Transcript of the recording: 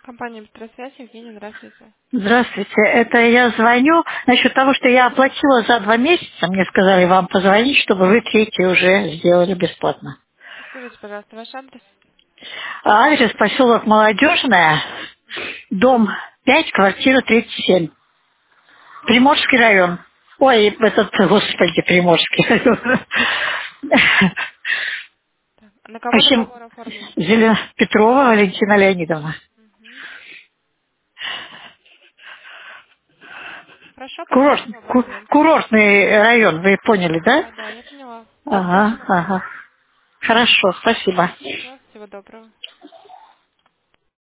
Компания «Быстросвязь», Евгения, здравствуйте. Здравствуйте. Это я звоню насчет того, что я оплатила за 2 месяца. Мне сказали вам позвонить, чтобы вы третий уже сделали бесплатно. Скажите, пожалуйста, ваш адрес? Адрес поселок Молодежная, дом 5, квартира 37. Приморский район. Ой, господи, Приморский район. Так. А на В кого общем, договор оформлен? Петрова Валентина Леонидовна. Мгм. Хорошо, подпишем абонемент. Курортный район, вы поняли, да? Да, да, я поняла. Ага, Подпишем ага. абонемент. Хорошо, спасибо. Все, всего доброго.